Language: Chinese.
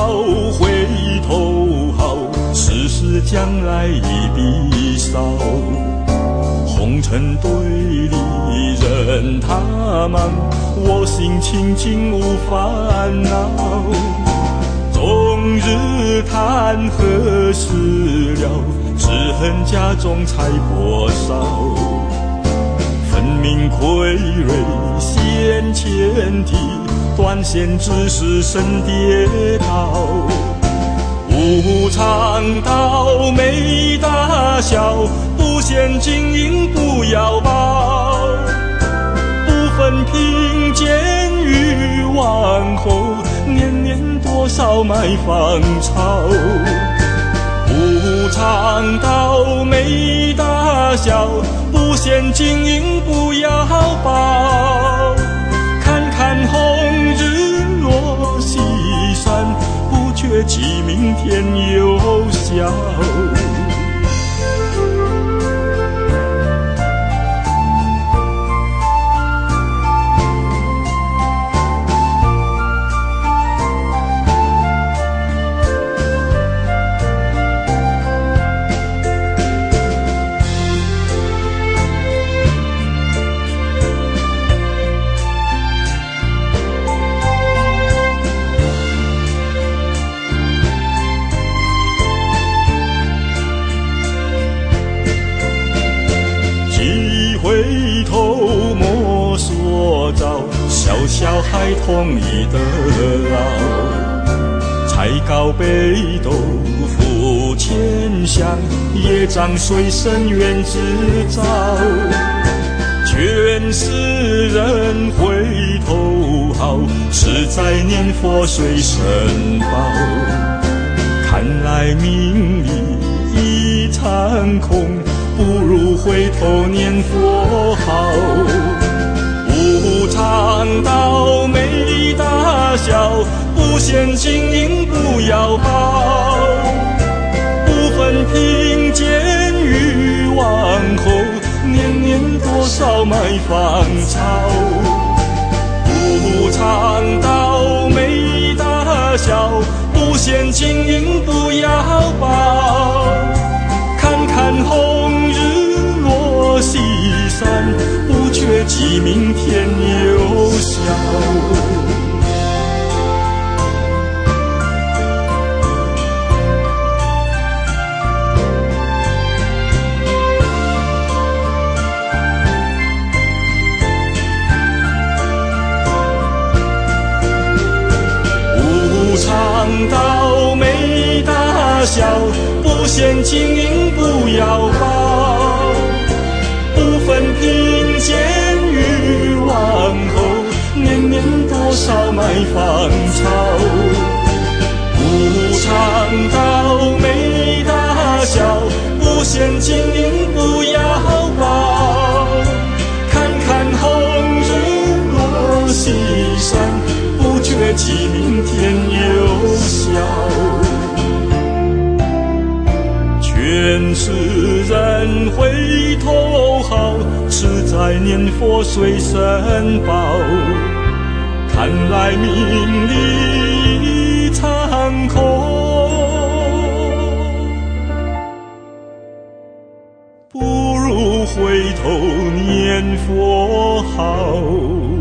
回头好，世事将来已必少。红尘堆里任他忙，我心清净无烦恼。终日谈何时了？只恨家中财帛少。分明亏蕊现前提，断线只是身跌倒。无常道没大小，不嫌金银不要宝。不分贫贱与王侯，年年多少买芳草。无常道没大小，不嫌金银不要宝。看看红日落西山，不觉记明天又笑。回头摸索着，小小孩童已得老。才高北斗负千乡，业障随身缘自招。劝世人回头好，实在念佛随身报。看来命里一场空，不如回头念佛好。无常道没大小，不嫌金银不要宝。不分贫贱与王侯，年年多少买芳草。无常道没大小，不嫌金银不要宝。看看红日落西山，不觉记明天又笑。无常道没大小，不嫌金银不要宝。不分贫贱与王侯，年年多少买芳草。无常道没大小，不嫌金银不要宝。看看红日落西山，不觉记明天又笑。劝世人回头好，实在念佛随身报。看来命里一场空，不如回头念佛好。